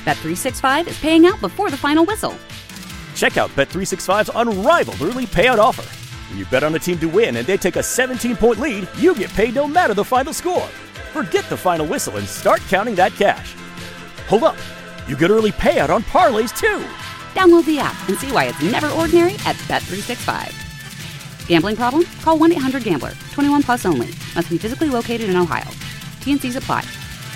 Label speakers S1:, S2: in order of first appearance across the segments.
S1: Bet365 is paying out before the final whistle.
S2: Check out Bet365's unrivaled early payout offer. When you bet on a team to win and they take a 17-point lead, you get paid no matter the final score. Forget the final whistle and start counting that cash. Hold up. You get early payout on parlays, too.
S1: Download the app and see why it's never ordinary at Bet365. Gambling problem? Call 1-800-GAMBLER. 21 plus only. Must be physically located in Ohio. T&Cs apply.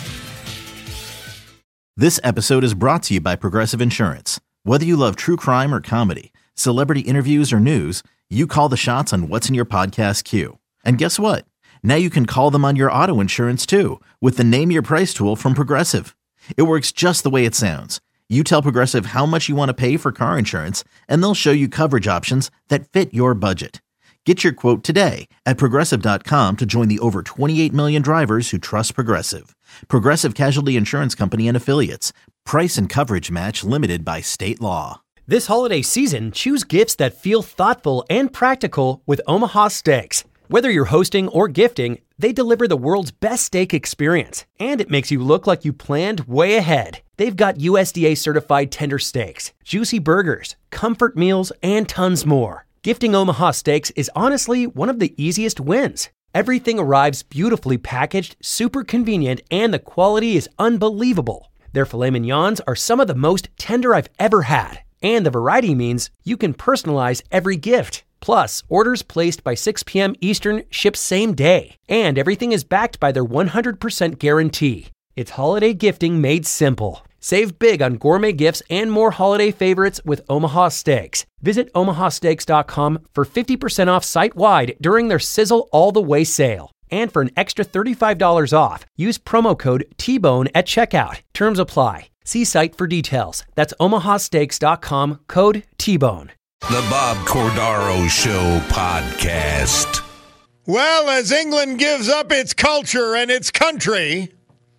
S3: This episode is brought to you by Progressive Insurance. Whether you love true crime or comedy, celebrity interviews or news, you call the shots on what's in your podcast queue. And guess what? Now you can call them on your auto insurance too with the Name Your Price tool from Progressive. It works just the way it sounds. You tell Progressive how much you want to pay for car insurance, and they'll show you coverage options that fit your budget. Get your quote today at Progressive.com to join the over 28 million drivers who trust Progressive. Progressive Casualty Insurance Company and Affiliates. Price and coverage match limited by state law.
S4: This holiday season, choose gifts that feel thoughtful and practical with Omaha Steaks. Whether you're hosting or gifting, they deliver the world's best steak experience, and it makes you look like you planned way ahead. They've got USDA certified tender steaks, juicy burgers, comfort meals, and tons more. Gifting Omaha Steaks is honestly one of the easiest wins. Everything arrives beautifully packaged, super convenient, and the quality is unbelievable. Their filet mignons are some of the most tender I've ever had, and the variety means you can personalize every gift. Plus, orders placed by 6 p.m. Eastern ship same day, and everything is backed by their 100% guarantee. It's holiday gifting made simple. Save big on gourmet gifts and more holiday favorites with Omaha Steaks. Visit omahasteaks.com for 50% off site-wide during their Sizzle All the Way sale. And for an extra $35 off, use promo code TBONE at checkout. Terms apply. See site for details. That's omahasteaks.com, code TBONE.
S5: The Bob Cordaro Show podcast.
S6: Well, as England gives up its culture and its country,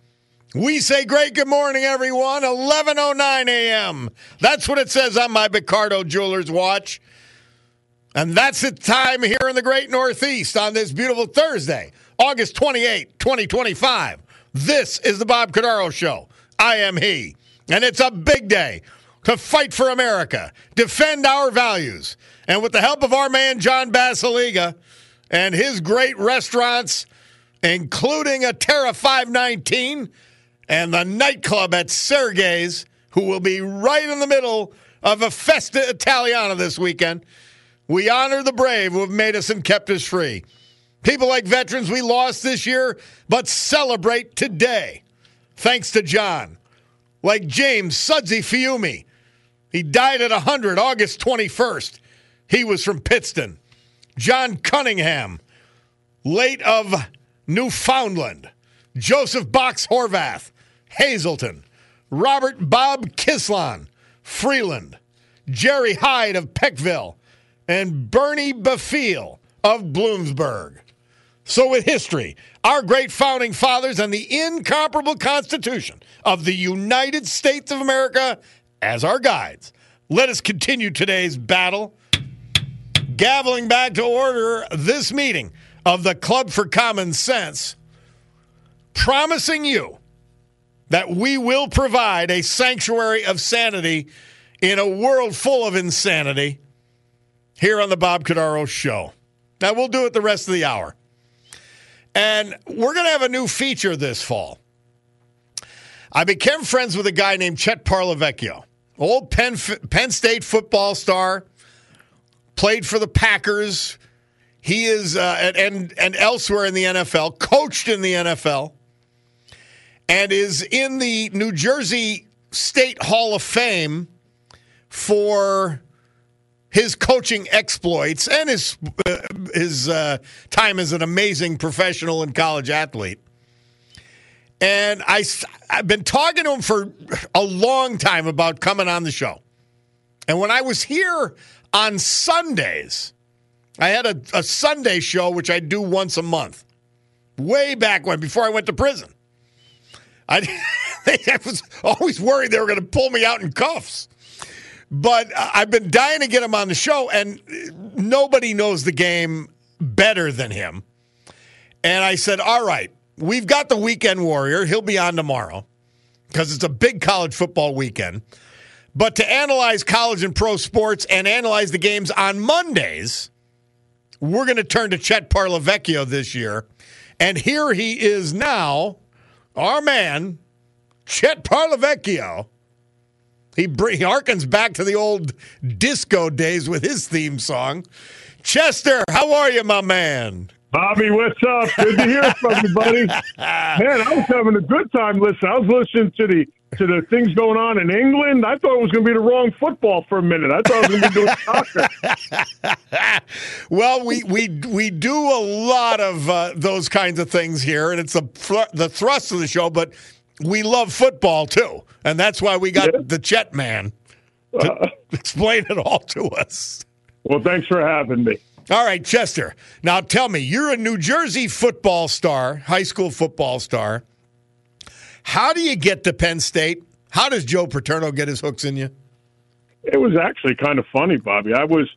S6: we say great good morning, everyone. 11:09 a.m. That's what it says on my Picardo Jewelers watch. And that's the time here in the great Northeast on this beautiful Thursday, August 28, 2025. This is the Bob Cordaro Show. I am he. And it's a big day to fight for America, defend our values. And with the help of our man, John Basiliga, and his great restaurants, including a Terra 519 and the nightclub at Sergei's, who will be right in the middle of a Festa Italiana this weekend, we honor the brave who have made us and kept us free. People like veterans we lost this year, but celebrate today. Thanks to John. Like James Sudsy Fiume. He died at 100, August 21st. He was from Pittston. John Cunningham, late of Newfoundland. Joseph Box Horvath, Hazleton. Robert Bob Kislon, Freeland. Jerry Hyde of Peckville. And Bernie Bafeel of Bloomsburg. So with history, our great founding fathers, and the incomparable Constitution of the United States of America as our guides, let us continue today's battle, gaveling back to order this meeting of the Club for Common Sense, promising you that we will provide a sanctuary of sanity in a world full of insanity here on the Bob Cordaro Show. Now, we'll do it the rest of the hour. And we're going to have a new feature this fall. I became friends with a guy named Chet Parlavecchio, old Penn State football star, played for the Packers. He is, and elsewhere in the NFL, coached in the NFL, and is in the New Jersey State Hall of Fame for his coaching exploits and his time as an amazing professional and college athlete. And I've been talking to him for a long time about coming on the show. And when I was here on Sundays, I had a Sunday show, which I do once a month, way back when, before I went to prison. I was always worried they were going to pull me out in cuffs. But I've been dying to get him on the show, and nobody knows the game better than him. And I said, all right, we've got the Weekend Warrior. He'll be on tomorrow. because it's a big college football weekend. But to analyze college and pro sports and analyze the games on Mondays, we're going to turn to Chet Parlavecchio this year. And here he is now, our man, Chet Parlavecchio. He harkens back to the old disco days with his theme song. Chester, how are you, my man?
S7: Bobby, what's up? Good to hear from you, buddy. Man, I was having a good time listening. I was listening to the things going on in England. I thought it was going to be the wrong football for a minute. I thought I was going to be doing soccer.
S6: Well, we do a lot of those kinds of things here, and it's the thrust of the show, but we love football, too. And that's why we got the Chet man to explain it all to us.
S7: Well, thanks for having me.
S6: All right, Chester. Now tell me, you're a New Jersey football star, high school football star. How do you get to Penn State? How does Joe Paterno get his hooks in you?
S7: It was actually kind of funny, Bobby. I was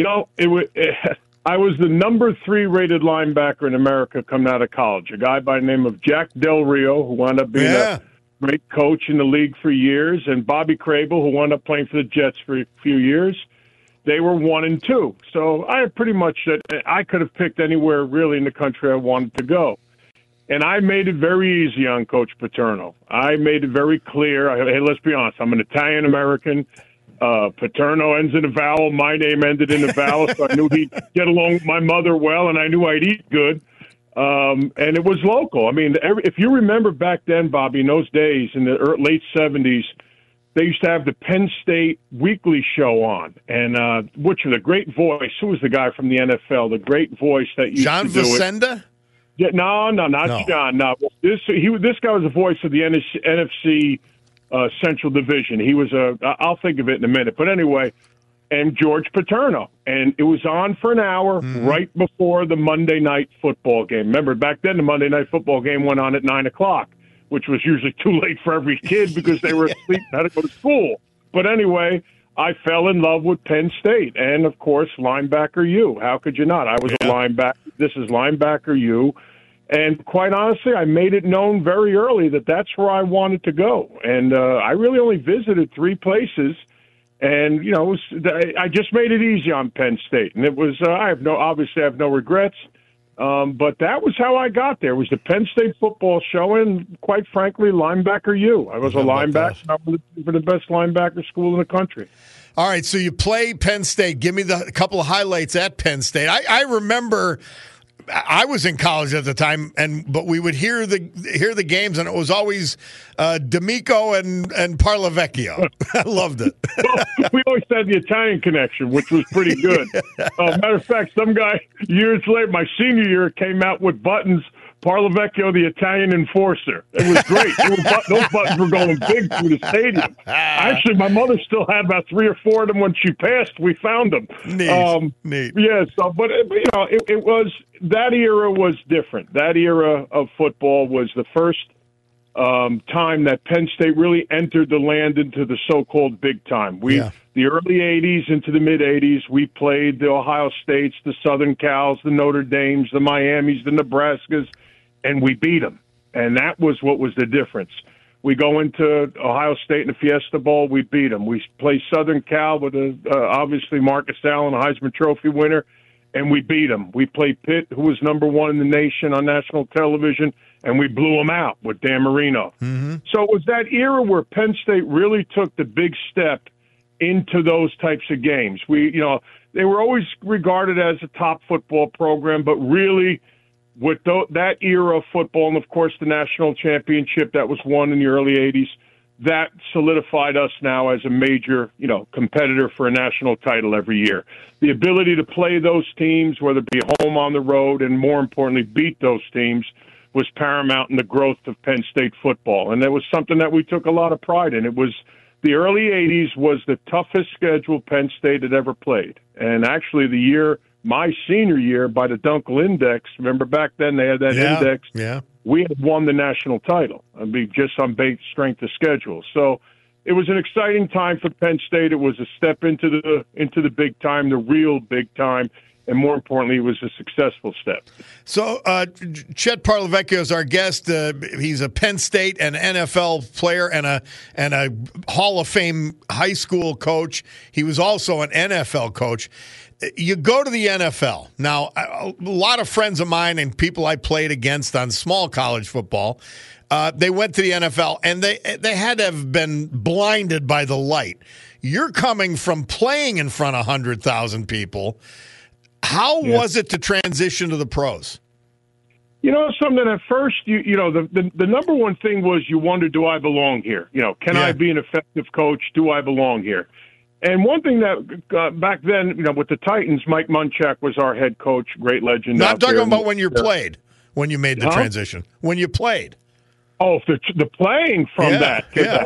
S7: the number 3 rated linebacker in America coming out of college. A guy by the name of Jack Del Rio, who wound up being a great coach in the league for years, and Bobby Crable, who wound up playing for the Jets for a few years. They were 1 and 2. So I pretty much said I could have picked anywhere really in the country I wanted to go. And I made it very easy on Coach Paterno. I made it very clear. Hey, let's be honest. I'm an Italian-American. Paterno ends in a vowel. My name ended in a vowel, so I knew he'd get along with my mother well, and I knew I'd eat good. And it was local. I mean, if you remember back then, Bobby, in those days, in the late 70s, they used to have the Penn State Weekly show on, and which was a great voice. Who was the guy from the NFL? The great voice that used
S6: John
S7: to do
S6: Facenda?
S7: it. Yeah, not John. No, this guy was the voice of the NFC Central Division. He was I'll think of it in a minute. But anyway, and George Paterno, and it was on for an hour right before the Monday night football game. Remember, back then the Monday night football game went on at 9:00. Which was usually too late for every kid because they were asleep and had to go to school. But anyway, I fell in love with Penn State. And, of course, linebacker U. How could you not? I was a linebacker. This is linebacker U. And quite honestly, I made it known very early that that's where I wanted to go. And I really only visited 3 places. And, I just made it easy on Penn State. And it was, I have no regrets. But that was how I got there. It was the Penn State football show, and quite frankly, linebacker U. I was a linebacker. I was for the best linebacker school in the country.
S6: All right, so you play Penn State. Give me a couple of highlights at Penn State. I remember I was in college at the time, but we would hear the games, and it was always D'Amico and Parlavecchio. I loved it.
S7: Well, we always had the Italian connection, which was pretty good. Matter of fact, some guy years later, my senior year, came out with buttons. Parlavecchio, the Italian enforcer. It was great. Those buttons were going big through the stadium. Actually, my mother still had about 3 or 4 of them when she passed. We found them.
S6: Neat.
S7: Yeah. So, but it was that era was different. That era of football was the first time that Penn State really entered the land into the so-called big time. The early 80s into the mid-80s, we played the Ohio States, the Southern Cals, the Notre Dames, the Miamis, the Nebraskas, and we beat them. And that was what was the difference. We go into Ohio State in the Fiesta Bowl, we beat them. We play Southern Cal with obviously Marcus Allen, a Heisman Trophy winner, and we beat them. We played Pitt, who was number 1 in the nation on national television, and we blew them out with Dan Marino. Mm-hmm. So it was that era where Penn State really took the big step into those types of games. They were always regarded as a top football program, but really with that era of football, and of course the national championship that was won in the early 80s, that solidified us now as a major, competitor for a national title every year. The ability to play those teams, whether it be home on the road, and more importantly, beat those teams, was paramount in the growth of Penn State football. And that was something that we took a lot of pride in. It was the early 80s was the toughest schedule Penn State had ever played. And actually my senior year, by the Dunkel Index, remember back then they had that index, we had won the national title. I mean, just on base strength of schedule. So it was an exciting time for Penn State. It was a step into the big time, the real big time. and more importantly, it was a successful step.
S6: So, Chet Parlavecchio is our guest. He's a Penn State and NFL player and a Hall of Fame high school coach. He was also an NFL coach. You go to the NFL. Now, a lot of friends of mine and people I played against on small college football, they went to the NFL, and they had to have been blinded by the light. You're coming from playing in front of 100,000 people. How was it to transition to the pros?
S7: Something at first, the number one thing was you wondered, do I belong here? Can I be an effective coach? Do I belong here? And one thing that back then, with the Titans, Mike Munchak was our head coach, great legend.
S6: No, I'm talking about when you played, when you made the transition, when you played.
S7: Oh, the playing from that.
S6: Yeah.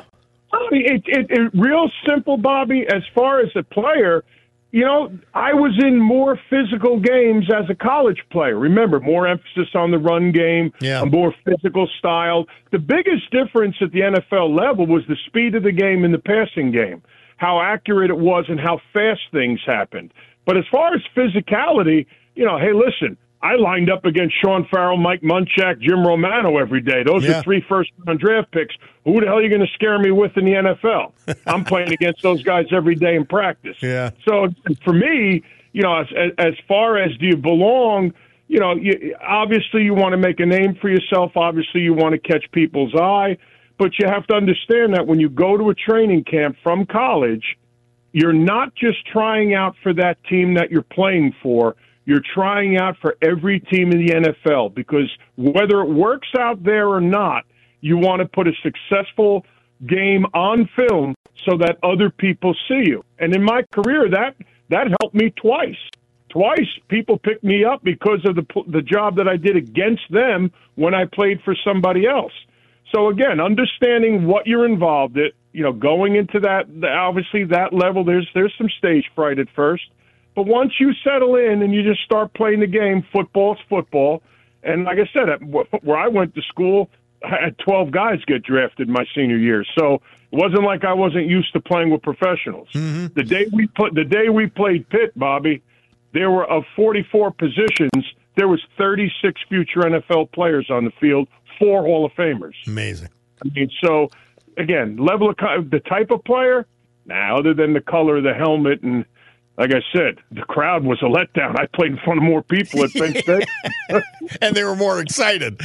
S7: It real simple, Bobby. As far as a player, I was in more physical games as a college player. Remember, more emphasis on the run game, a more physical style. The biggest difference at the NFL level was the speed of the game in the passing game, how accurate it was and how fast things happened. But as far as physicality, hey, listen, I lined up against Sean Farrell, Mike Munchak, Jim Romano every day. Those are 3 first-round draft picks. Who the hell are you going to scare me with in the NFL? I'm playing against those guys every day in practice.
S6: Yeah.
S7: So for me, as far as do you belong, obviously you want to make a name for yourself. Obviously you want to catch people's eye. But you have to understand that when you go to a training camp from college, you're not just trying out for that team that you're playing for. You're trying out for every team in the NFL, because whether it works out there or not, you want to put a successful game on film so that other people see you. And in my career, that helped me twice. Twice people picked me up because of the job that I did against them when I played for somebody else. So again, understanding what you're involved in, going into that, obviously that level, there's some stage fright at first. But once you settle in and you just start playing the game, football's football. And like I said, where I went to school, I had 12 guys get drafted my senior year. So it wasn't like I wasn't used to playing with professionals. Mm-hmm. The day we played Pitt, Bobby, there were of 44 positions, there was 36 future NFL players on the field, 4 Hall of Famers.
S6: Amazing.
S7: I mean, so again, the type of player, other than the color of the helmet, and like I said, the crowd was a letdown. I played in front of more people at Penn State.
S6: And they were more excited.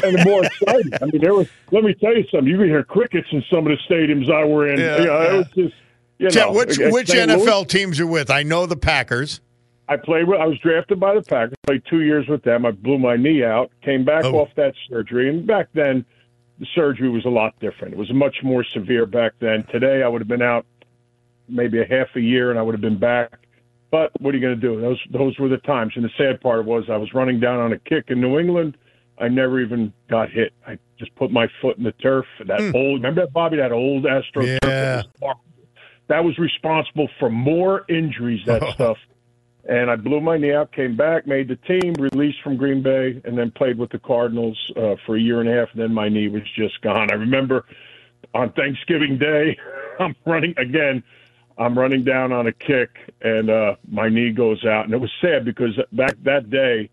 S7: I mean, let me tell you something. You could hear crickets in some of the stadiums I were in. It was just,
S6: Chet, which NFL teams you're with? I know the Packers.
S7: I was drafted by the Packers. Played 2 years with them. I blew my knee out. Came back off that surgery. And back then, the surgery was a lot different. It was much more severe back then. Today, I would have been out maybe a half a year, and I would have been back. But what are you going to do? Those were the times. And the sad part was I was running down on a kick in New England. I never even got hit. I just put my foot in the turf. Remember that, Bobby, that old Astro turf? That was responsible for more injuries, that stuff. And I blew my knee out, came back, made the team, released from Green Bay, and then played with the Cardinals for a year and a half, and then my knee was just gone. I remember on Thanksgiving Day, I'm running down on a kick, and my knee goes out. And it was sad because back that day,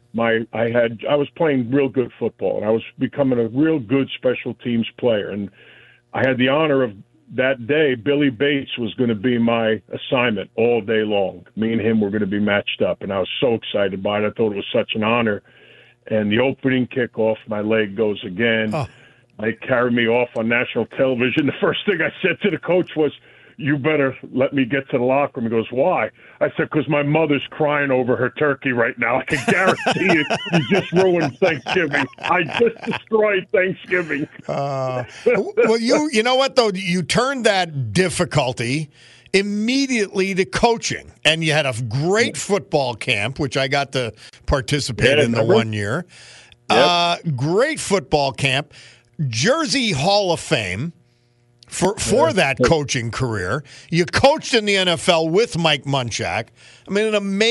S7: I was playing real good football, and I was becoming a real good special teams player. And I had the honor of that day, Billy Bates was going to be my assignment all day long. Me and him were going to be matched up, and I was so excited by it. I thought it was such an honor. And the opening kickoff, my leg goes again. They carried me off on national television. The first thing I said to the coach was, "You better let me get to the locker room." He goes, "Why?" I said, "Because my mother's crying over her turkey right now. I can guarantee you just ruined Thanksgiving. I just destroyed Thanksgiving."
S6: Well, you know what, though? You turned that difficulty immediately to coaching. And you had a great football camp, which I got to participate in the 1 year. Great football camp. Jersey Hall of Fame. For that coaching career. You coached in the NFL with Mike Munchak. I mean,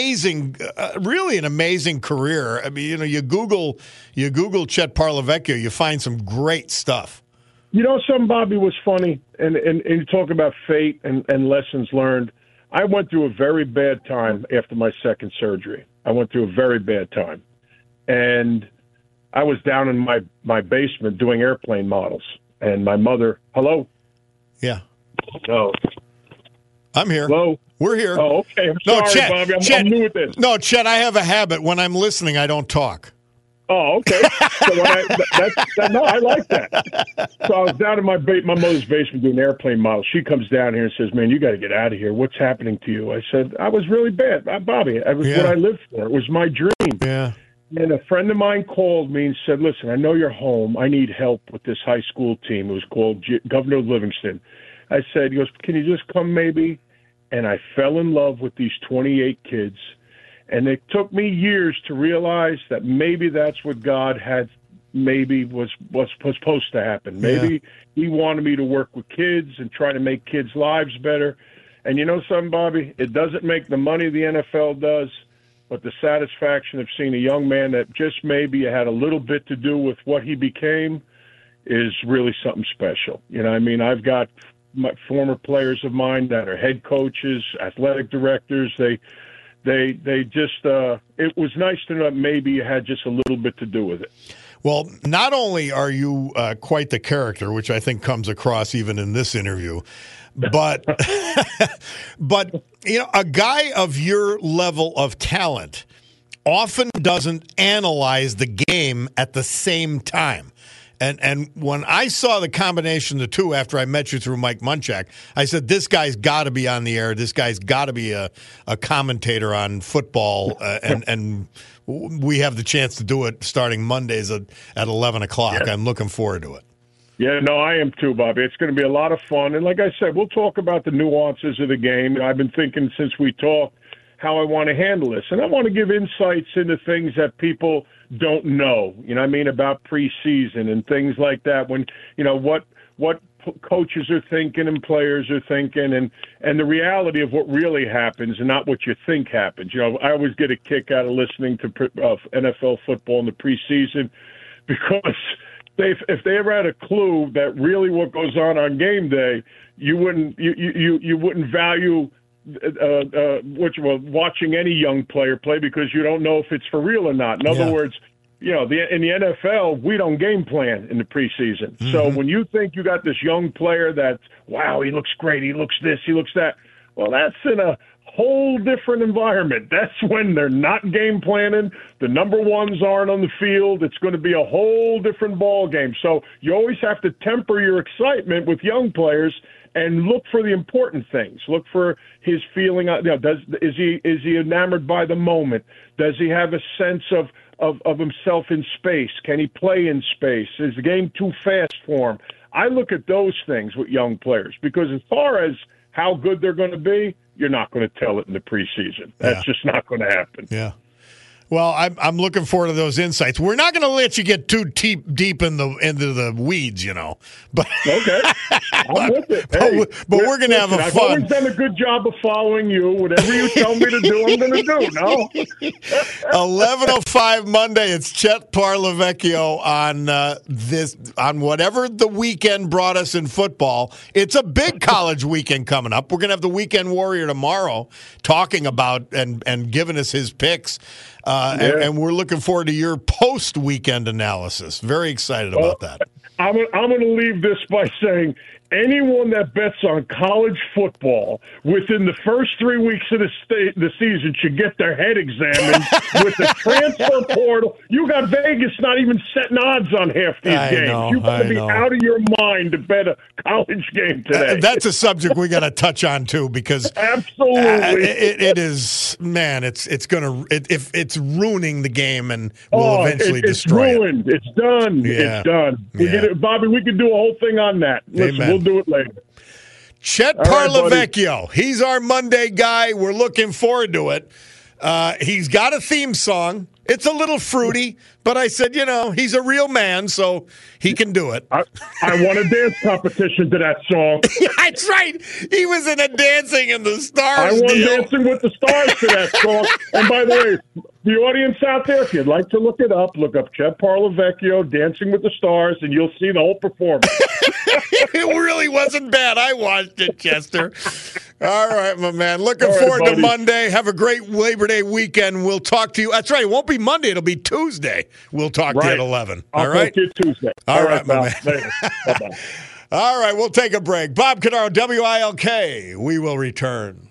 S6: really an amazing career. I mean, you Google Chet Parlavecchio, you find some great stuff.
S7: Something, Bobby, was funny, and you talk about fate and lessons learned. I went through a very bad time after my second surgery. I went through a very bad time. And I was down in my basement doing airplane models. And my mother, hello?
S6: Yeah.
S7: No.
S6: I'm here.
S7: Hello?
S6: We're here.
S7: Oh, okay. I'm sorry,
S6: Chet,
S7: Bobby.
S6: Chet,
S7: I'm new at this.
S6: No, Chet, I have a habit. When I'm listening, I don't talk.
S7: Oh, okay. So no, I like that. So I was down in my mother's basement doing airplane models. She comes down here and says, "Man, you got to get out of here. What's happening to you?" I said, "I was really bad, Bobby. It was what I lived for. It was my dream."
S6: Yeah.
S7: And a friend of mine called me and said, "Listen, I know you're home. I need help with this high school team." It was called Governor Livingston. I said, he goes, "Can you just come maybe?" And I fell in love with these 28 kids. And it took me years to realize that maybe that's what God had, maybe was supposed to happen. Maybe he wanted me to work with kids and try to make kids' lives better. And you know something, Bobby? It doesn't make the money the NFL does, but the satisfaction of seeing a young man that just maybe had a little bit to do with what he became is really something special. You know what I mean? I've got former players of mine that are head coaches, athletic directors. They just, it was nice to know that maybe you had just a little bit to do with it.
S6: Well, not only are you quite the character, which I think comes across even in this interview, but but you know, a guy of your level of talent often doesn't analyze the game at the same time. And when I saw the combination of the two after I met you through Mike Munchak, I said, this guy's got to be on the air. This guy's got to be a commentator on football. And we have the chance to do it starting Mondays at 11 o'clock. Yeah. I'm looking forward to it.
S7: Yeah, no, I am too, Bobby. It's going to be a lot of fun. And like I said, we'll talk about the nuances of the game. I've been thinking since we talked how I want to handle this. And I want to give insights into things that people don't know, you know what I mean, about preseason and things like that. When, you know, what coaches are thinking and players are thinking and the reality of what really happens and not what you think happens. You know, I always get a kick out of listening to NFL football in the preseason because if they ever had a clue that really what goes on game day, you wouldn't value watching any young player play because you don't know if it's for real or not. In other words, you know, in the NFL, we don't game plan in the preseason. Mm-hmm. So when you think you got this young player that's, wow, he looks great, he looks this, he looks that, well, that's in a whole different environment. That's when they're not game planning. The number ones aren't on the field. It's going to be a whole different ball game. So you always have to temper your excitement with young players and look for the important things. Look for his feeling. You know, is he enamored by the moment? Does he have a sense of himself in space? Can he play in space? Is the game too fast for him? I look at those things with young players because as far as how good they're going to be, you're not going to tell it in the preseason. That's just not going to happen.
S6: Yeah. Well, I'm looking forward to those insights. We're not going to let you get too deep into the weeds, you know. But okay,
S7: I'm with it.
S6: But we're going to have a fun.
S7: I've always done a good job of following you. Whatever you tell me to do, I'm going to do. No.
S6: 11:05 Monday. It's Chet Parlavecchio on whatever the weekend brought us in football. It's a big college weekend coming up. We're going to have the Weekend Warrior tomorrow talking about and giving us his picks. And we're looking forward to your post-weekend analysis. Very excited about that.
S7: I'm going to leave this by saying anyone that bets on college football within the first 3 weeks of the season should get their head examined with the transfer portal. You got Vegas not even setting odds on half these games. You've got to be out of your mind to bet a college game today.
S6: That's a subject we got to touch on too, because
S7: absolutely
S6: it is. Man, it's ruining the game and will eventually destroy
S7: it. It's ruined. It's done.
S6: Yeah.
S7: It's done. Bobby, we could do a whole thing on that. Listen, we'll do it later.
S6: Chet Parlavecchio. Right, he's our Monday guy. We're looking forward to it. He's got a theme song. It's a little fruity, but I said, you know, he's a real man, so he can do it.
S7: I won a dance competition to that song.
S6: That's right. He was in a Dancing in the Stars
S7: I won Dancing with the Stars to that song. And by the way, the audience out there, if you'd like to look it up, look up Chet Parlavecchio, Dancing with the Stars, and you'll see the whole performance.
S6: It really wasn't bad. I watched it, Chester. All right, my man. Looking
S7: All right,
S6: forward to
S7: buddy.
S6: Monday. Have a great Labor Day weekend. We'll talk to you. That's right. It won't be Monday. It'll be Tuesday. We'll talk to you at 11.
S7: I'll
S6: All right?
S7: talk to you Tuesday.
S6: All right, my
S7: pal.
S6: man.
S7: Later. Bye-bye.
S6: All right, we'll take a break. Bob Cannaro, WILK. We will return.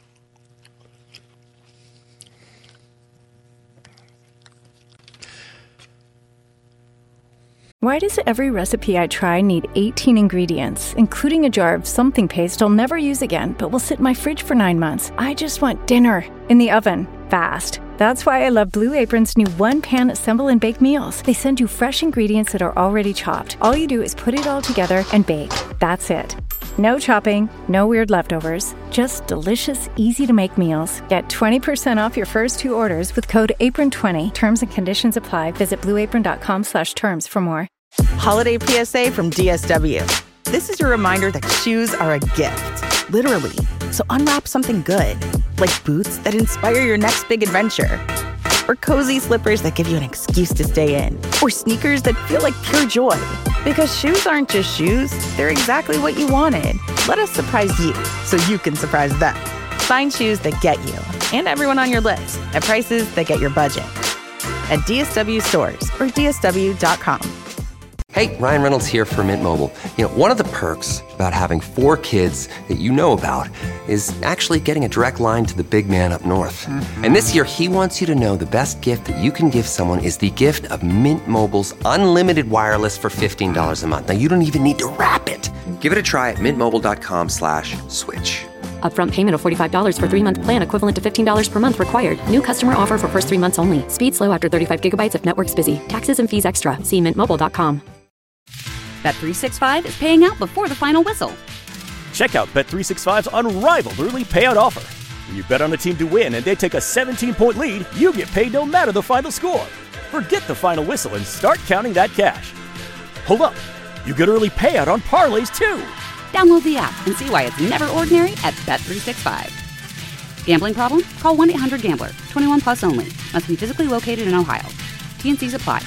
S8: Why does every recipe I try need 18 ingredients, including a jar of something paste I'll never use again, but will sit in my fridge for 9 months? I just want dinner in the oven, fast. That's why I love Blue Apron's new one-pan assemble and bake meals. They send you fresh ingredients that are already chopped. All you do is put it all together and bake. That's it. No chopping, no weird leftovers, just delicious, easy-to-make meals. Get 20% off your first 2 orders with code APRON20. Terms and conditions apply. Visit blueapron.com/terms for more.
S9: Holiday PSA from DSW. This is your reminder that shoes are a gift, literally. So unwrap something good, like boots that inspire your next big adventure, or cozy slippers that give you an excuse to stay in, or sneakers that feel like pure joy. Because shoes aren't just shoes, they're exactly what you wanted. Let us surprise you so you can surprise them. Find shoes that get you and everyone on your list at prices that get your budget. At DSW stores or DSW.com.
S10: Hey, Ryan Reynolds here for Mint Mobile. You know, one of the perks about having 4 kids that you know about is actually getting a direct line to the big man up north. Mm-hmm. And this year, he wants you to know the best gift that you can give someone is the gift of Mint Mobile's unlimited wireless for $15 a month. Now, you don't even need to wrap it. Give it a try at mintmobile.com/switch.
S11: Upfront payment of $45 for 3-month plan equivalent to $15 per month required. New customer offer for first 3 months only. Speed slow after 35 gigabytes if network's busy. Taxes and fees extra. See mintmobile.com.
S1: Bet365 is paying out before the final whistle.
S2: Check out Bet365's unrivaled early payout offer. When you bet on a team to win and they take a 17-point lead, you get paid no matter the final score. Forget the final whistle and start counting that cash. Hold up. You get early payout on parlays, too.
S1: Download the app and see why it's never ordinary at Bet365. Gambling problem? Call 1-800-GAMBLER. 21 plus only. Must be physically located in Ohio. T&Cs apply.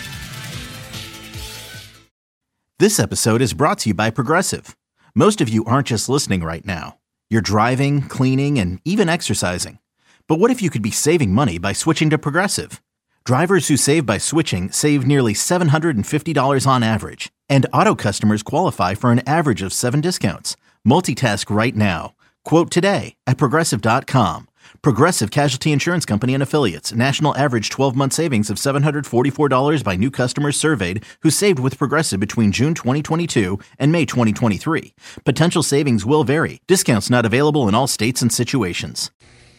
S3: This episode is brought to you by Progressive. Most of you aren't just listening right now. You're driving, cleaning, and even exercising. But what if you could be saving money by switching to Progressive? Drivers who save by switching save nearly $750 on average. And auto customers qualify for an average of 7 discounts. Multitask right now. Quote today at Progressive.com. Progressive Casualty Insurance Company and Affiliates. National average 12-month savings of $744 by new customers surveyed who saved with Progressive between June 2022 and May 2023. Potential savings will vary. Discounts not available in all states and situations.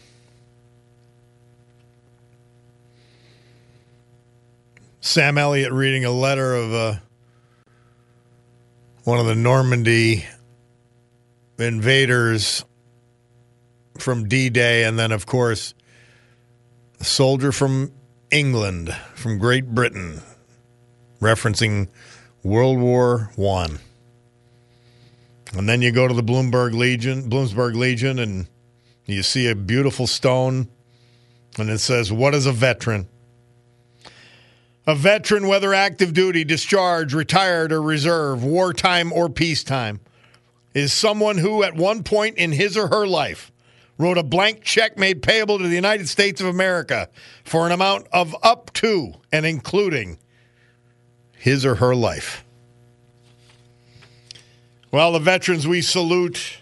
S6: Sam Elliott reading a letter of one of the Normandy invaders from D-Day, and then, of course, a soldier from England, from Great Britain, referencing World War I. And then you go to the Bloomsburg Legion, and you see a beautiful stone, and it says, "What is a veteran?" A veteran, whether active duty, discharged, retired, or reserve, wartime or peacetime, is someone who at one point in his or her life wrote a blank check made payable to the United States of America for an amount of up to and including his or her life. Well, the veterans we salute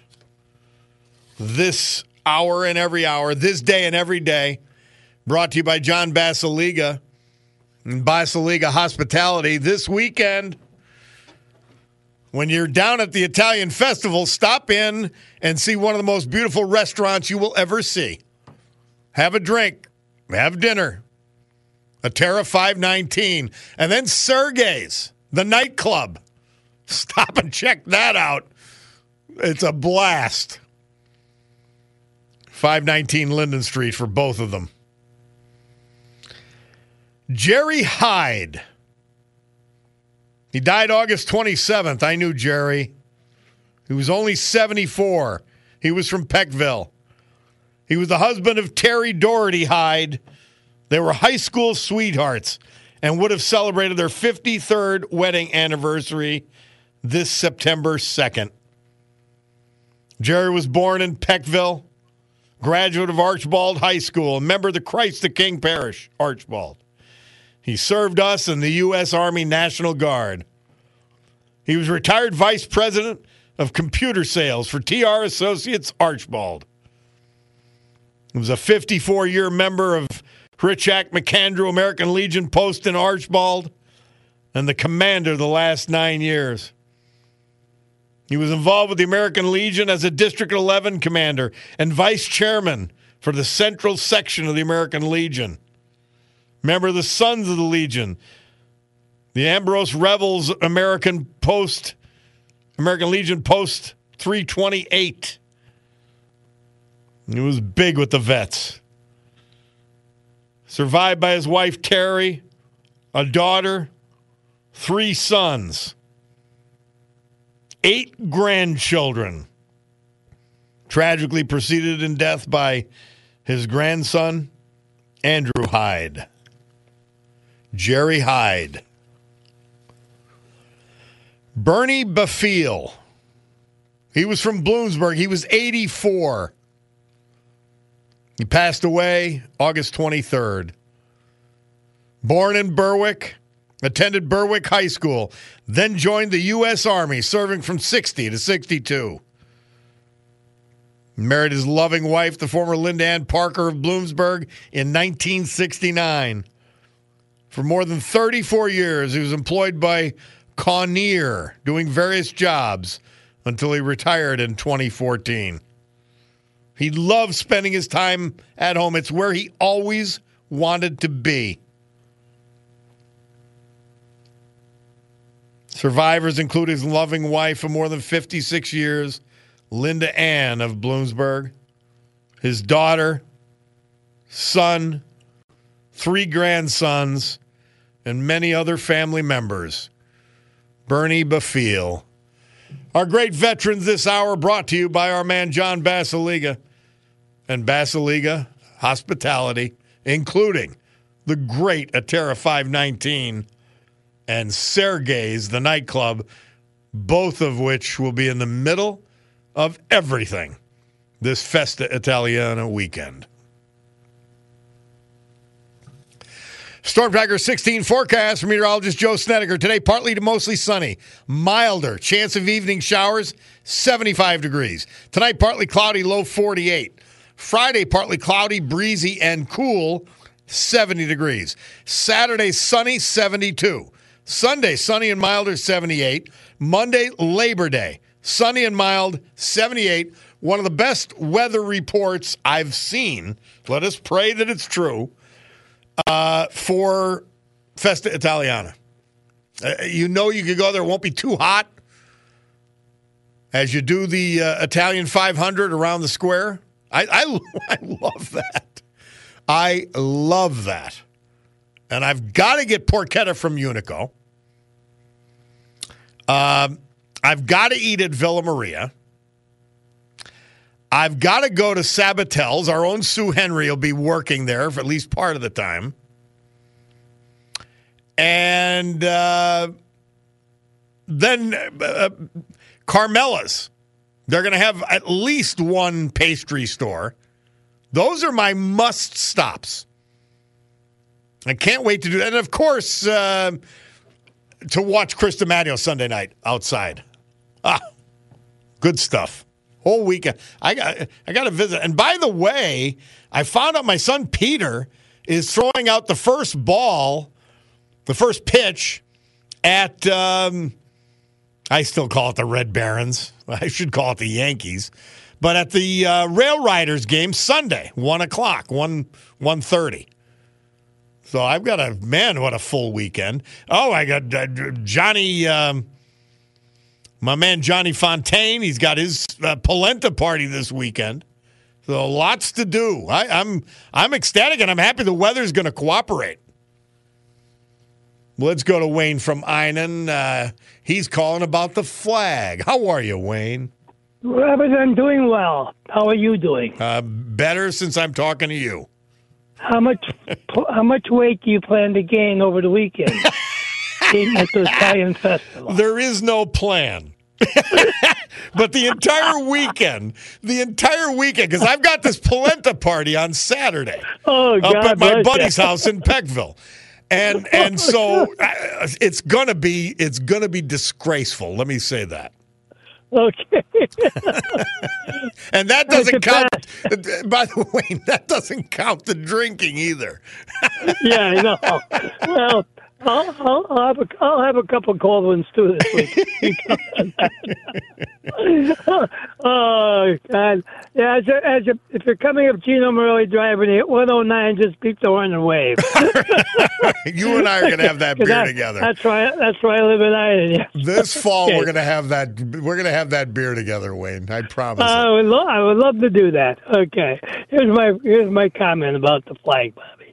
S6: this hour and every hour, this day and every day, brought to you by John Basiliga and Basiliga Hospitality. This weekend, when you're down at the Italian Festival, stop in and see one of the most beautiful restaurants you will ever see. Have a drink. Have dinner. A Terra 519. And then Sergei's, the nightclub. Stop and check that out. It's a blast. 519 Linden Street for both of them. Jerry Hyde. He died August 27th. I knew Jerry. He was only 74. He was from Peckville. He was the husband of Terry Doherty Hyde. They were high school sweethearts and would have celebrated their 53rd wedding anniversary this September 2nd. Jerry was born in Peckville, graduate of Archbald High School, a member of the Christ the King Parish, Archbald. He served us in the U.S. Army National Guard. He was retired vice president of computer sales for TR Associates, Archbald. He was a 54-year member of Hrishak McAndrew American Legion post in Archbald and the commander the last 9 years. He was involved with the American Legion as a District 11 commander and vice chairman for the Central Section of the American Legion. Member of the Sons of the Legion, the Ambrose Revels American Legion Post 328. He was big with the vets. Survived by his wife Terry, a daughter, 3 sons. 8 grandchildren. Tragically preceded in death by his grandson, Andrew Hyde. Jerry Hyde. Bernie Baffiel. He was from Bloomsburg. He was 84. He passed away August 23rd. Born in Berwick. Attended Berwick High School, then joined the U.S. Army, serving from 60 to 62. Married his loving wife, the former Linda Ann Parker of Bloomsburg, in 1969. For more than 34 years, he was employed by Conair, doing various jobs until he retired in 2014. He loved spending his time at home. It's where he always wanted to be. Survivors include his loving wife of more than 56 years, Linda Ann of Bloomsburg, his daughter, son, 3 grandsons, and many other family members. Bernie Baffiel. Our great veterans this hour brought to you by our man John Basiliga and Basiliga Hospitality, including the great Atera 519 and Sergei's, the nightclub, both of which will be in the middle of everything this Festa Italiana weekend. Storm Tracker 16 forecast from meteorologist Joe Snedeker. Today, partly to mostly sunny. Milder. Chance of evening showers, 75 degrees. Tonight, partly cloudy, low 48. Friday, partly cloudy, breezy, and cool, 70 degrees. Saturday, sunny, 72. Sunday, sunny and milder, 78. Monday, Labor Day, sunny and mild, 78. One of the best weather reports I've seen, let us pray that it's true, for Festa Italiana. You know you could go there. It won't be too hot as you do the Italian 500 around the square. I love that. I love that. And I've got to get porchetta from Unico. I've got to eat at Villa Maria. I've got to go to Sabatel's. Our own Sue Henry will be working there for at least part of the time. And then Carmela's. They're going to have at least one pastry store. Those are my must stops. I can't wait to do that. And, of course, to watch Chris DiMatteo Sunday night outside. Good stuff. Whole weekend. I got to visit. And by the way, I found out my son Peter is throwing out the first ball, the first pitch at, I still call it the Red Barons. I should call it the Yankees. But at the Rail Riders game Sunday, 1 o'clock, 1:30. So I've got what a full weekend. Oh, I got Johnny, my man Johnny Fontaine. He's got his polenta party this weekend. So lots to do. I'm ecstatic, and I'm happy the weather's going to cooperate. Let's go to Wayne from Einan. He's calling about the flag. How are you, Wayne?
S12: Robert, I'm doing well. How are you doing?
S6: Better since I'm talking to you.
S12: How much weight do you plan to gain over the weekend at the Italian Festival?
S6: There is no plan. But the entire weekend, because I've got this polenta party on Saturday up at my buddy's house in Peckville. And so it's gonna be disgraceful. Let me say that.
S12: Okay.
S6: And that doesn't count. By the way, that doesn't count the drinking either.
S12: Yeah, I know. Well, I'll have a couple cold ones too this week. Oh God! Yeah, if you're coming up Gino Morelli Drive and you hit 109, just beep the horn and wave.
S6: You and I are gonna have that beer together.
S12: That's why I live in Iron. Yeah.
S6: This fall we're gonna have that. We're gonna have that beer together, Wayne. I promise.
S12: I would love to do that. Okay. Here's my comment about the flag, Bobby.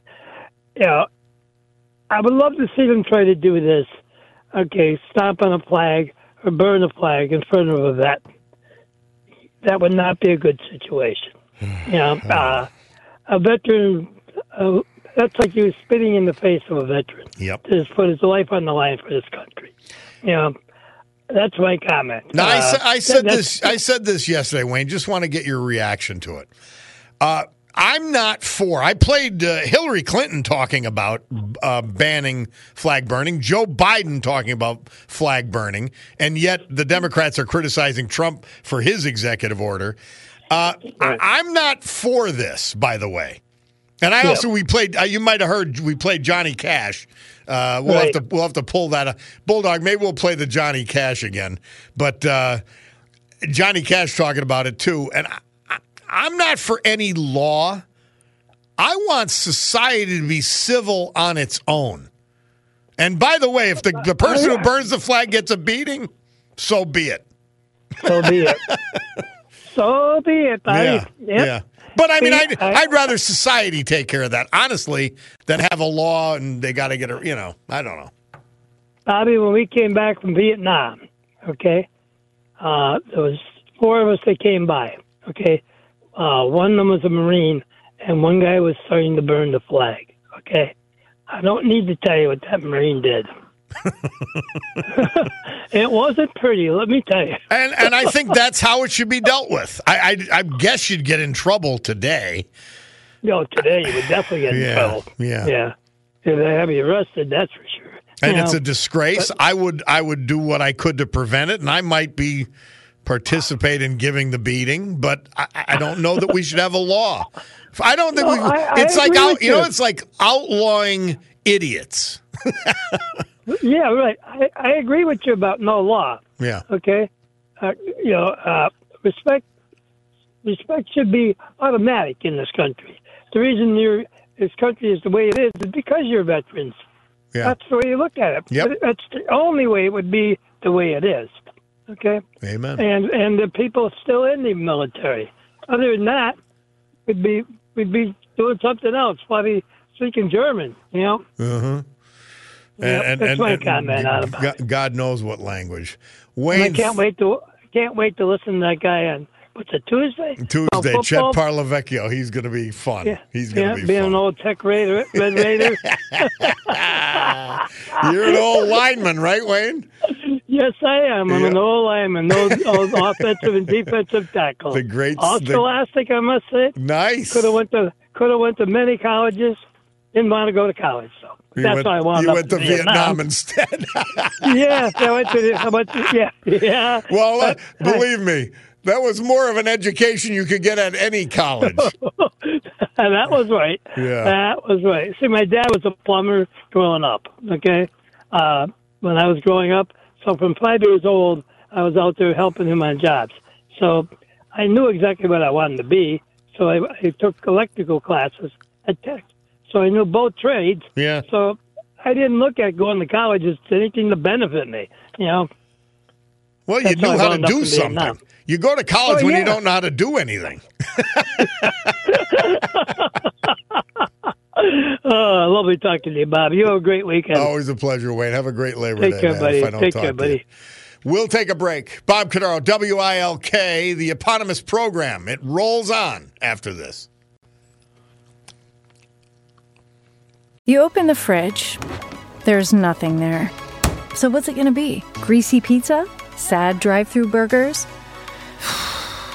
S12: I would love to see them try to do this. Okay, stomp on a flag or burn a flag in front of a vet. That would not be a good situation. A veteran, that's like you spitting in the face of a veteran.
S6: Yep.
S12: To just put his life on the line for this country. That's my comment.
S6: No, I said this yesterday, Wayne. Just want to get your reaction to it. I'm not for. I played Hillary Clinton talking about banning flag burning, Joe Biden talking about flag burning, and yet the Democrats are criticizing Trump for his executive order. I'm not for this, by the way. And we played. You might have heard we played Johnny Cash. We'll have to pull that up. Bulldog, maybe we'll play the Johnny Cash again. But Johnny Cash talking about it too, and I'm not for any law. I want society to be civil on its own. And by the way, if the person who burns the flag gets a beating, so be it.
S12: So be it. So be it, buddy.
S6: Yeah.
S12: Yep.
S6: Yeah. But I mean, I'd rather society take care of that, honestly, than have a law and they got to get a, I don't know.
S12: Bobby, when we came back from Vietnam, okay, there was 4 of us that came by, okay. One of them was a Marine, and one guy was starting to burn the flag. Okay, I don't need to tell you what that Marine did. It wasn't pretty, let me tell you.
S6: And I think that's how it should be dealt with. I guess you'd get in trouble today.
S12: No, today you would definitely get in trouble.
S6: Yeah.
S12: If they have you arrested, that's for sure.
S6: And it's a disgrace. But I would do what I could to prevent it, and I might participate in giving the beating, but I don't know that we should have a law. I don't think it's like outlawing idiots.
S12: Yeah, right. I agree with you about no law.
S6: Yeah.
S12: Okay. Respect should be automatic in this country. The reason this country is the way it is because you're veterans.
S6: Yeah.
S12: That's the way you look at it.
S6: Yep.
S12: That's the only way it would be the way it is. Okay.
S6: Amen.
S12: And the people still in the military. Other than that, we'd be doing something else. Probably speaking German.
S6: Mm-hmm.
S12: Yep, that's my comment on it.
S6: God knows what language. Wayne,
S12: I can't wait to listen to that guy on what's it, Tuesday?
S6: Chet Parlavecchio. He's going to be fun.
S12: Yeah.
S6: He's going to be
S12: being
S6: fun.
S12: an old Tech Raider, Red Raider.
S6: You're an old lineman, right, Wayne?
S12: Yes, I am. I'm an old lineman. Those offensive and defensive tackles.
S6: The great,
S12: scholastic, I must say.
S6: Nice.
S12: Could have went to many colleges. Didn't want to go to college, so that's why I wanted.
S6: You went to Vietnam instead.
S12: Yeah, I went to. Yeah.
S6: Well, believe me, that was more of an education you could get at any college.
S12: That was right.
S6: Yeah.
S12: That was right. See, my dad was a plumber growing up, okay? When I was growing up. So from 5 years old, I was out there helping him on jobs. So I knew exactly what I wanted to be. So I took electrical classes at Tech. So I knew both trades.
S6: Yeah.
S12: So I didn't look at going to college as anything to benefit me,
S6: Well, you knew how to do something. You go to college when you don't know how to do anything.
S12: Lovely talking to you, Bob. You have a great weekend.
S6: Always a pleasure, Wayne. Have a great Labor Day,
S12: Take care, buddy. Take care, buddy.
S6: We'll take a break. Bob Cordaro, WILK, the eponymous program. It rolls on after this.
S8: You open the fridge, there's nothing there. So what's it going to be? Greasy pizza? Sad drive-through burgers?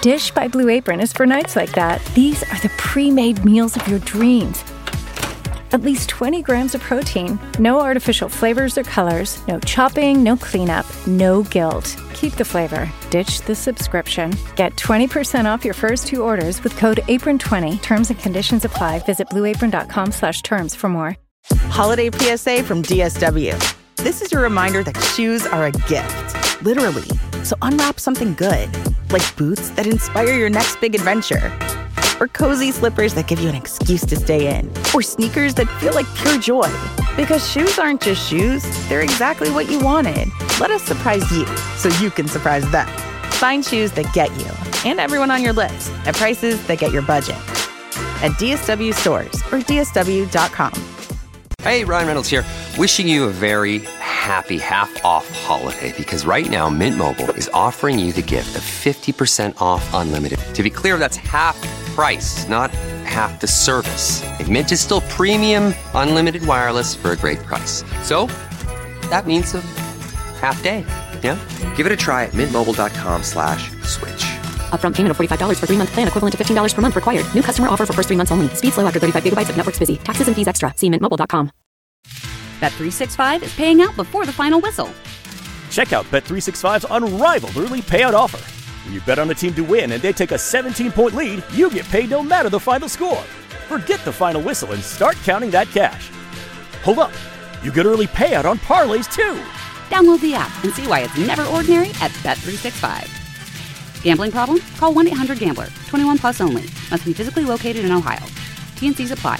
S8: Dish by Blue Apron is for nights like that. These are the pre-made meals of your dreams. At least 20 grams of protein, no artificial flavors or colors, no chopping, no cleanup, no guilt. Keep the flavor. Ditch the subscription. Get 20% off your first 2 orders with code APRON20. Terms and conditions apply. Visit blueapron.com/terms for more.
S9: Holiday PSA from DSW. This is your reminder that shoes are a gift, literally. So unwrap something good, like boots that inspire your next big adventure, or cozy slippers that give you an excuse to stay in, or sneakers that feel like pure joy. Because shoes aren't just shoes, they're exactly what you wanted. Let us surprise you so you can surprise them. Find shoes that get you and everyone on your list at prices that get your budget. At DSW stores or DSW.com.
S10: Hey, Ryan Reynolds here, wishing you a very happy half-off holiday, because right now Mint Mobile is offering you the gift of 50% off unlimited. To be clear, that's half price, not half the service. And Mint is still premium unlimited wireless for a great price. So that means a half day. Yeah? Give it a try at mintmobile.com/switch.
S11: Upfront payment of $45 for 3-month plan, equivalent to $15 per month required. New customer offer for first 3 months only. Speed slow after 35 gigabytes if network's busy. Taxes and fees extra. See mintmobile.com.
S1: Bet365 is paying out before the final whistle.
S2: Check out Bet365's unrivaled early payout offer. When you bet on a team to win and they take a 17-point lead, you get paid no matter the final score. Forget the final whistle and start counting that cash. Hold up. You get early payout on parlays, too.
S1: Download the app and see why it's never ordinary at Bet365. Gambling problem? Call 1-800-GAMBLER. 21 plus only. Must be physically located in Ohio. T&Cs apply.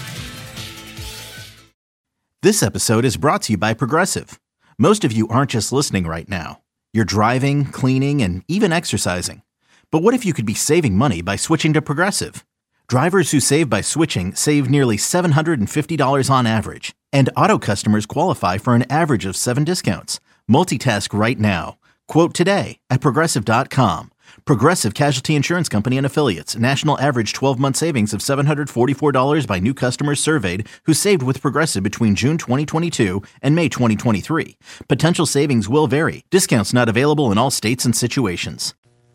S3: This episode is brought to you by Progressive. Most of you aren't just listening right now. You're driving, cleaning, and even exercising. But what if you could be saving money by switching to Progressive? Drivers who save by switching save nearly $750 on average. And auto customers qualify for an average of 7 discounts. Multitask right now. Quote today at Progressive.com. Progressive Casualty Insurance Company and Affiliates. National average 12-month savings of $744 by new customers surveyed who saved with Progressive between June 2022 and May 2023. Potential savings will vary. Discounts not available in all states and situations.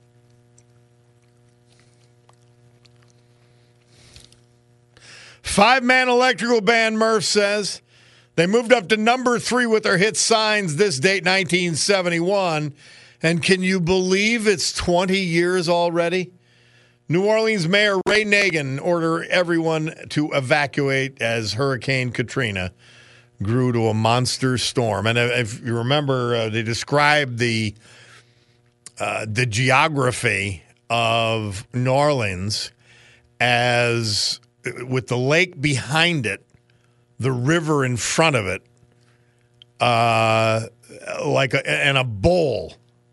S6: Five-man electrical band, Murph says. They moved up to number 3 with their hit Signs this date, 1971. And can you believe it's 20 years already? New Orleans Mayor Ray Nagin ordered everyone to evacuate as Hurricane Katrina grew to a monster storm. And if you remember, they described the geography of New Orleans as, with the lake behind it, the river in front of it, and a bowl.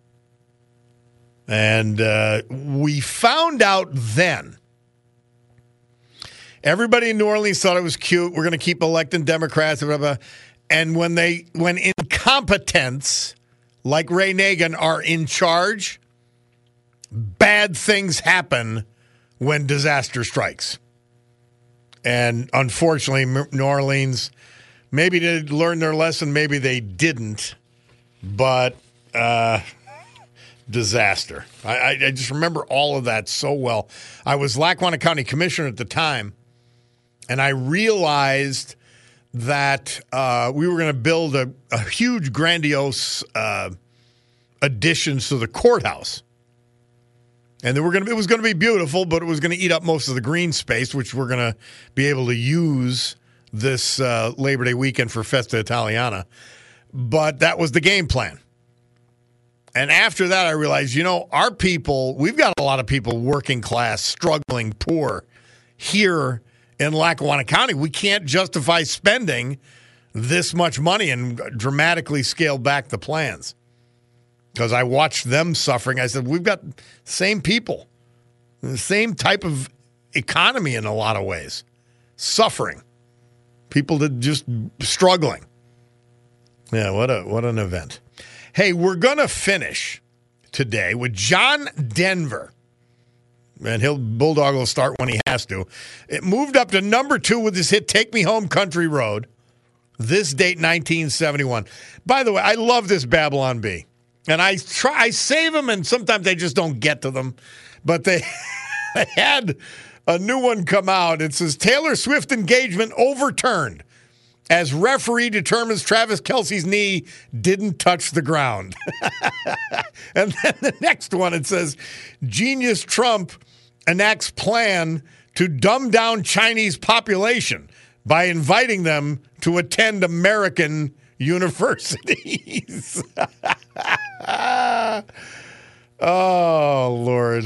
S6: And we found out then, everybody in New Orleans thought it was cute. We're going to keep electing Democrats, blah, blah, blah. And when incompetents like Ray Nagin are in charge, bad things happen when disaster strikes. And unfortunately, New Orleans, maybe they learned their lesson, maybe they didn't. But disaster. I just remember all of that so well. I was Lackawanna County Commissioner at the time, and I realized that we were going to build a huge, grandiose additions to the courthouse. And it was going to be beautiful, but it was going to eat up most of the green space, which we're going to be able to use this Labor Day weekend for Festa Italiana. But that was the game plan. And after that, I realized, our people, we've got a lot of people working class, struggling, poor here in Lackawanna County. We can't justify spending this much money and dramatically scale back the plans. Because I watched them suffering. I said, we've got the same people, the same type of economy in a lot of ways, suffering. People that just struggling. Yeah, what an event. Hey, we're going to finish today with John Denver. And Bulldog will start when he has to. It moved up to number 2 with his hit Take Me Home Country Road. This date, 1971. By the way, I love this Babylon Bee. And I save them, and sometimes they just don't get to them. but they had a new one come out. It says Taylor Swift engagement overturned as referee determines Travis Kelce's knee didn't touch the ground. And then the next one, it says genius Trump enacts plan to dumb down Chinese population by inviting them to attend American universities. Oh, Lord.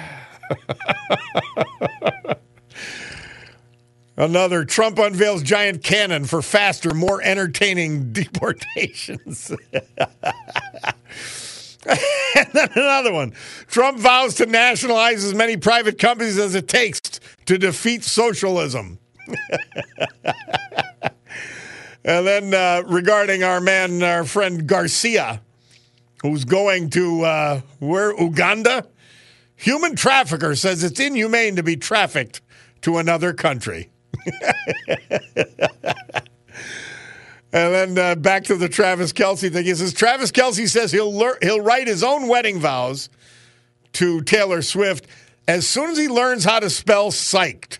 S6: Another, Trump unveils giant cannon for faster, more entertaining deportations. And then another one. Trump vows to nationalize as many private companies as it takes to defeat socialism. And then regarding our friend Garcia, who's going to, Uganda? Human trafficker says it's inhumane to be trafficked to another country. And then back to the Travis Kelce thing. He says Travis Kelce says he'll write his own wedding vows to Taylor Swift as soon as he learns how to spell psyched.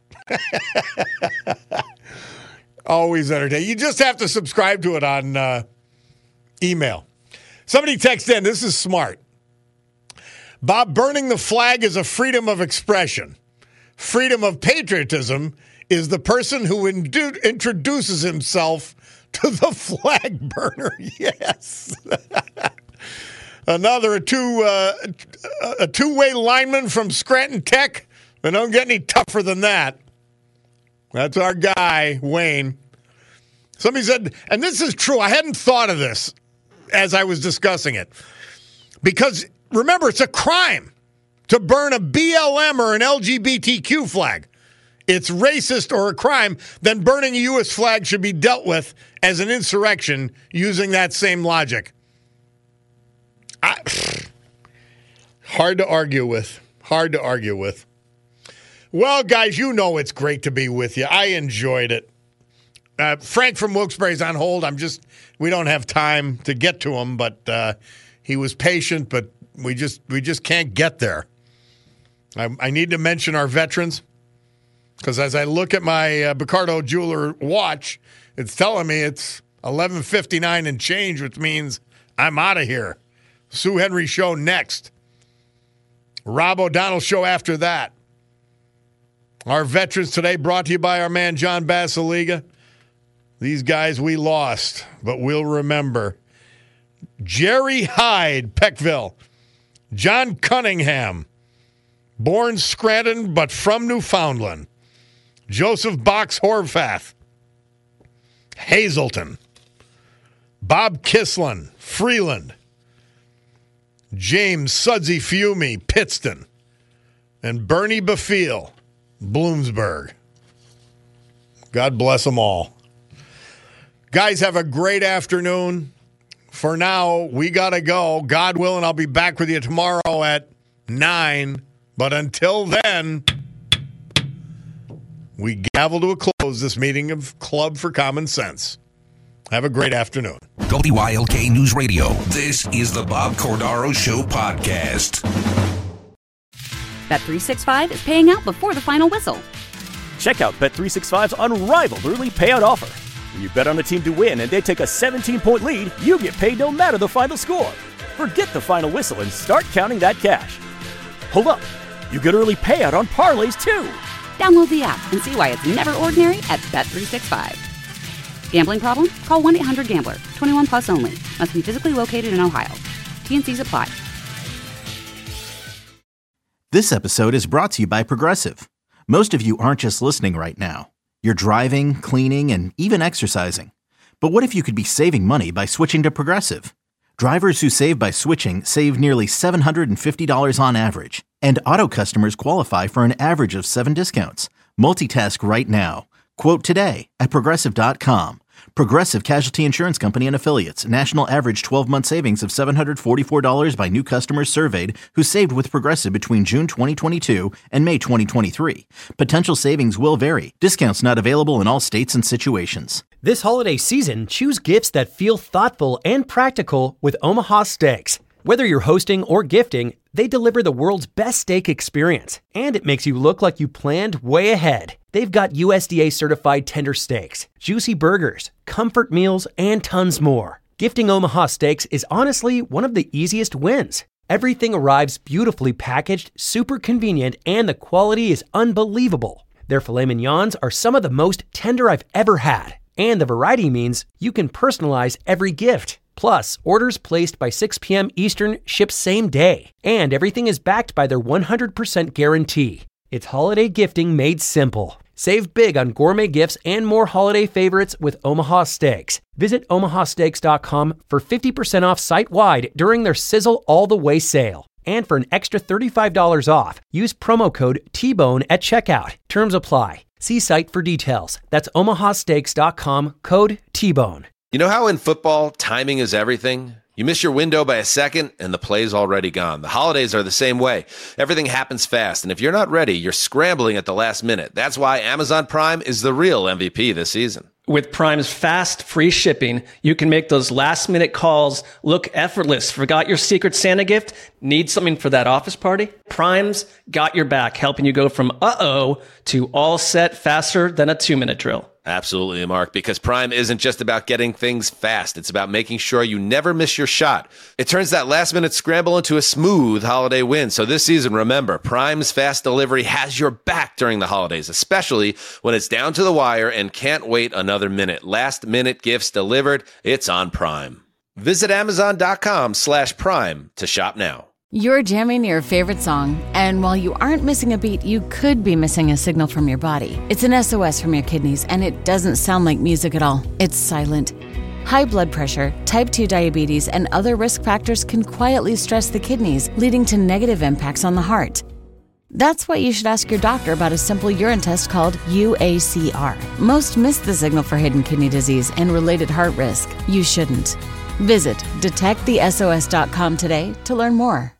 S6: Always entertaining. You just have to subscribe to it on email. Somebody texted in, this is smart. Bob, burning the flag is a freedom of expression. Freedom of patriotism is the person who introduces himself to the flag burner. Yes. Another, a two-way lineman from Scranton Tech. They don't get any tougher than that. That's our guy, Wayne. Somebody said, and this is true, I hadn't thought of this as I was discussing it. Because, remember, it's a crime to burn a BLM or an LGBTQ flag. It's racist or a crime. Then burning a U.S. flag should be dealt with as an insurrection using that same logic. Hard to argue with. Hard to argue with. Well, guys, you know it's great to be with you. I enjoyed it. Frank from Wilkes-Barre's on hold. We don't have time to get to him, but he was patient, but we just can't get there. I need to mention our veterans, because as I look at my Bicardo Jeweler watch, it's telling me it's 11:59 and change, which means I'm out of here. Sue Henry show next. Rob O'Donnell show after that. Our veterans today brought to you by our man John Basiliga. These guys we lost, but we'll remember. Jerry Hyde, Peckville. John Cunningham, born Scranton but from Newfoundland. Joseph Box Horvath, Hazelton. Bob Kislin, Freeland. James Sudsy Fiume, Pittston. And Bernie Bafil, Bloomsburg. God bless them all. Guys, have a great afternoon. For now, we got to go. God willing, I'll be back with you tomorrow at 9. But until then, we gavel to a close this meeting of Club for Common Sense. Have a great afternoon.
S5: WYLK News Radio. This is the Bob Cordaro Show podcast.
S1: Bet365 is paying out before the final whistle.
S2: Check out Bet365's unrivaled early payout offer. When you bet on a team to win and they take a 17-point lead, you get paid no matter the final score. Forget the final whistle and start counting that cash. Hold up. You get early payout on parlays, too.
S1: Download the app and see why it's never ordinary at Bet365. Gambling problem? Call 1-800-GAMBLER. 21 plus only. Must be physically located in Ohio. T&Cs apply.
S3: This episode is brought to you by Progressive. Most of you aren't just listening right now. You're driving, cleaning, and even exercising. But what if you could be saving money by switching to Progressive? Drivers who save by switching save nearly $750 on average. And auto customers qualify for an average of 7 discounts. Multitask right now. Quote today at Progressive.com. Progressive Casualty Insurance Company and Affiliates. National average 12-month savings of $744 by new customers surveyed who saved with Progressive between June 2022 and May 2023. Potential savings will vary. Discounts not available in all states and situations.
S4: This holiday season, choose gifts that feel thoughtful and practical with Omaha Steaks. Whether you're hosting or gifting, they deliver the world's best steak experience, and it makes you look like you planned way ahead. They've got USDA certified tender steaks, juicy burgers, comfort meals, and tons more. Gifting Omaha Steaks is honestly one of the easiest wins. Everything arrives beautifully packaged, super convenient, and the quality is unbelievable. Their filet mignons are some of the most tender I've ever had, and the variety means you can personalize every gift. Plus, orders placed by 6 p.m. Eastern ship same day, and everything is backed by their 100% guarantee. It's holiday gifting made simple. Save big on gourmet gifts and more holiday favorites with Omaha Steaks. Visit omahasteaks.com for 50% off site-wide during their Sizzle All the Way sale. And for an extra $35 off, use promo code TBONE at checkout. Terms apply. See site for details. That's omahasteaks.com, code TBONE.
S13: You know how in football, timing is everything? You miss your window by a second, and the play's already gone. The holidays are the same way. Everything happens fast, and if you're not ready, you're scrambling at the last minute. That's why Amazon Prime is the real MVP this season.
S14: With Prime's fast, free shipping, you can make those last-minute calls look effortless. Forgot your Secret Santa gift? Need something for that office party? Prime's got your back, helping you go from uh-oh to all set faster than a 2-minute drill.
S13: Absolutely, Mark, because Prime isn't just about getting things fast. It's about making sure you never miss your shot. It turns that last-minute scramble into a smooth holiday win. So this season, remember, Prime's fast delivery has your back during the holidays, especially when it's down to the wire and can't wait another minute. Last-minute gifts delivered, it's on Prime. Visit Amazon.com/Prime to shop now.
S15: You're jamming your favorite song, and while you aren't missing a beat, you could be missing a signal from your body. It's an SOS from your kidneys, and it doesn't sound like music at all. It's silent. High blood pressure, type 2 diabetes, and other risk factors can quietly stress the kidneys, leading to negative impacts on the heart. That's why you should ask your doctor about a simple urine test called UACR. Most miss the signal for hidden kidney disease and related heart risk. You shouldn't. Visit detectthesos.com today to learn more.